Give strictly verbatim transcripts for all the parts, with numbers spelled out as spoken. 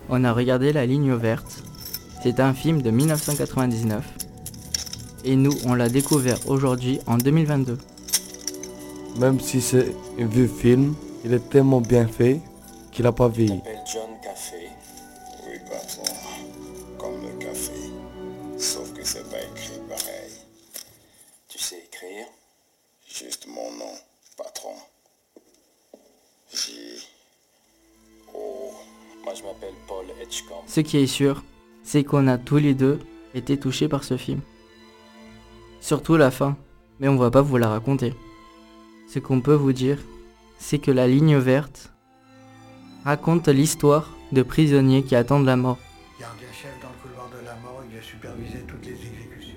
on a regardé La Ligne verte. C'est un film de dix-neuf cent quatre-vingt-dix-neuf. Et nous, on l'a découvert aujourd'hui en deux mille vingt-deux. Même si c'est un vieux film, il est tellement bien fait qu'il n'a pas vieilli. M'appelle John Café. Oui, patron. Comme le café. Sauf que c'est pas écrit pareil. Tu sais écrire? Juste mon nom, patron. J. O. Moi, je m'appelle Paul Edgecombe. Ce qui est sûr, c'est qu'on a tous les deux été touchés par ce film. Surtout la fin, mais on va pas vous la raconter. Ce qu'on peut vous dire, c'est que La Ligne verte raconte l'histoire de prisonniers qui attendent la mort. Gardien-chef dans le couloir de la mort, il a supervisé toutes les exécutions.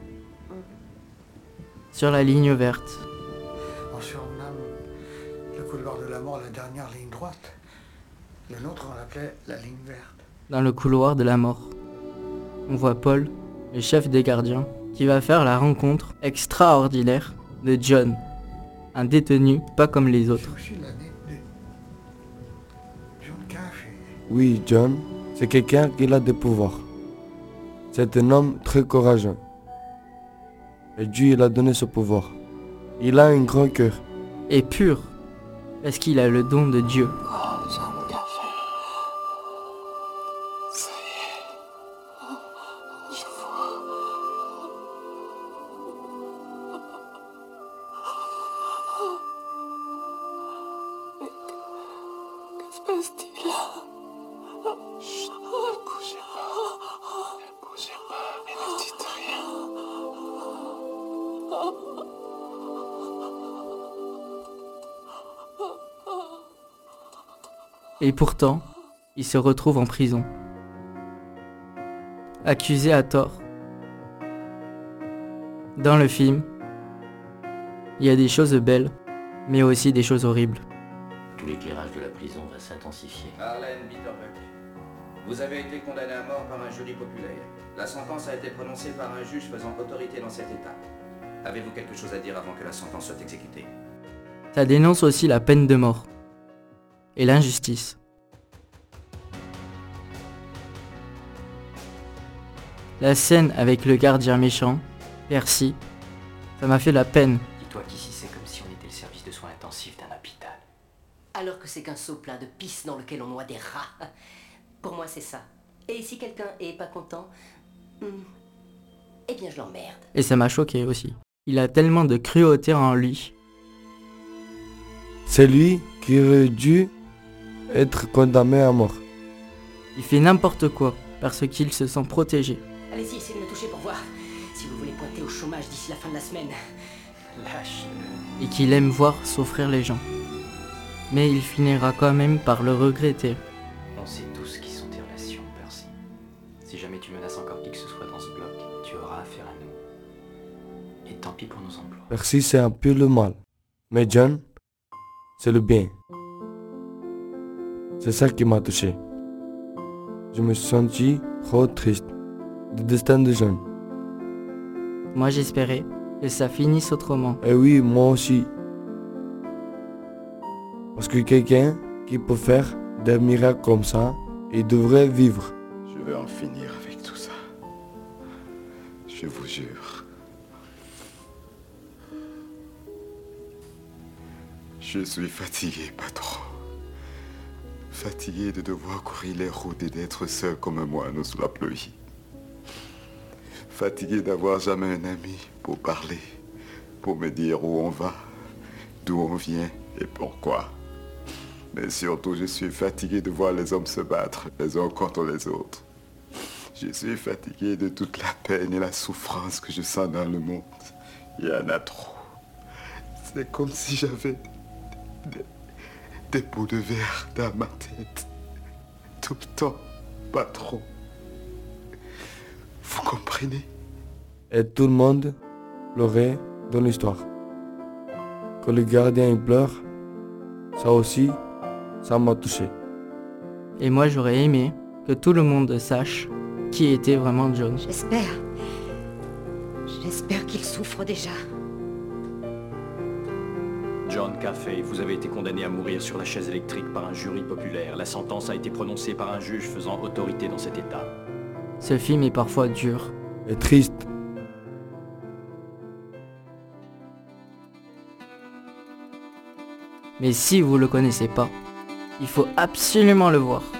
Sur la ligne verte. On surnomme le couloir de la mort la dernière ligne droite. Le nôtre, on l'appelait la ligne verte. Dans le couloir de la mort, on voit Paul, le chef des gardiens, qui va faire la rencontre extraordinaire de John, un détenu pas comme les autres. C'est aussi l'année de John Café. Oui, John, c'est quelqu'un qui a des pouvoirs. C'est un homme très courageux. Et Dieu il a donné ce pouvoir. Il a un grand cœur. Et pur, parce qu'il a le don de Dieu. Oh, John Café. Ça y est. Oh, je vois. Mais que, que se passe-t-il là? Chut, ne bougez pas. Ne bougez pas et ne dites rien. Et pourtant, il se retrouve en prison. Accusé à tort. Dans le film, il y a des choses belles, mais aussi des choses horribles. Tout l'éclairage de la prison va s'intensifier. Arlene Bitterbuck, vous avez été condamné à mort par un jury populaire. La sentence a été prononcée par un juge faisant autorité dans cet État. Avez-vous quelque chose à dire avant que la sentence soit exécutée? Ça dénonce aussi la peine de mort et l'injustice. La scène avec le gardien méchant, Percy, ça m'a fait la peine. Dis-toi qu'ici c'est comme si on était le service de soins intensifs d'un hôpital. Alors que c'est qu'un seau plein de pisse dans lequel on noie des rats. Pour moi, c'est ça. Et si quelqu'un est pas content, hmm, eh bien je l'emmerde. Et ça m'a choqué aussi. Il a tellement de cruauté en lui. C'est lui qui aurait dû être condamné à mort. Il fait n'importe quoi parce qu'il se sent protégé. Allez-y, essayez de me toucher pour voir. Si vous voulez pointer au chômage d'ici la fin de la semaine. Lâche-le. Et qu'il aime voir souffrir les gens. Mais il finira quand même par le regretter. On sait tous qui sont tes relations, Percy. Si jamais tu menaces encore qui que ce soit dans ce bloc, tu auras affaire à nous. Et tant pis pour nos emplois. Percy c'est un peu le mal. Mais John, c'est le bien. C'est ça qui m'a touché. Je me suis senti trop triste du destin de John. Moi j'espérais que ça finisse autrement. Et oui, moi aussi. Parce que quelqu'un qui peut faire des miracles comme ça, il devrait vivre. Je veux en finir avec tout ça. Je vous jure. Je suis fatigué, patron. Fatigué de devoir courir les routes et d'être seul comme un moineau sous la pluie. Fatigué d'avoir jamais un ami pour parler, pour me dire où on va, d'où on vient et pourquoi. Mais surtout, je suis fatigué de voir les hommes se battre les uns contre les autres. Je suis fatigué de toute la peine et la souffrance que je sens dans le monde. Il y en a trop. C'est comme si j'avais des, des bouts de verre dans ma tête. Tout le temps, pas trop. Vous comprenez? Et tout le monde pleurait dans l'histoire. Que le gardien il pleure, ça aussi, ça m'a touché. Et moi j'aurais aimé que tout le monde sache qui était vraiment John. J'espère. J'espère qu'il souffre déjà. John Caffey, vous avez été condamné à mourir sur la chaise électrique par un jury populaire. La sentence a été prononcée par un juge faisant autorité dans cet État. Ce film est parfois dur. Et triste. Mais si vous le connaissez pas, il faut absolument le voir.